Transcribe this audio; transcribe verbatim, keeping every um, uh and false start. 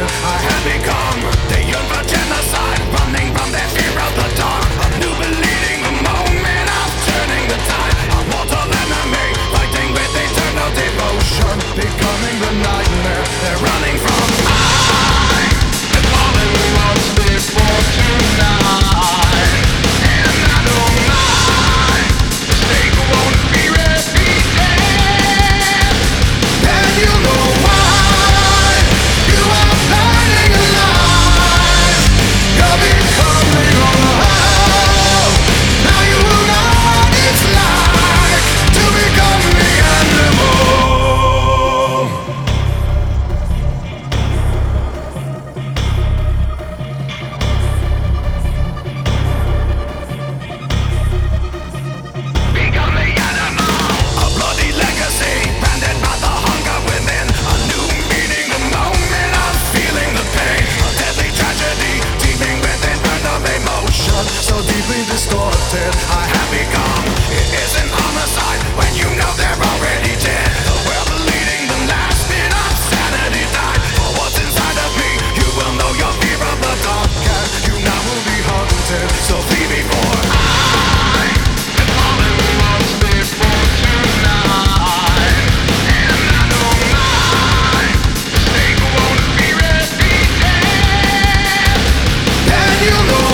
haunted. I had become the yearn for genocide, running from the fear of the dark. A new believing the moment of turning the tide. A mortal enemy, fighting with eternal devotion, becoming the nightmare they're running from. I have fallen once before tonight, and I know my mistake won't be repeated. And you know why you are burning alive. You're becoming alive. Now you know what it's like to become the animal. Become the animal. A bloody legacy, branded by the hunger within. A new meaning, the moment of feeling the pain. A deadly tragedy, teeming with internal emotion, so deeply distorted. I have become. It isn't homicide when you know they're already dead. The world bleeding, the last bit of sanity died. For what's inside of me, you will know your fear of the dark, and you now will be haunted. So flee before I have fallen once before tonight, and I know my mistake won't be repeated. And you know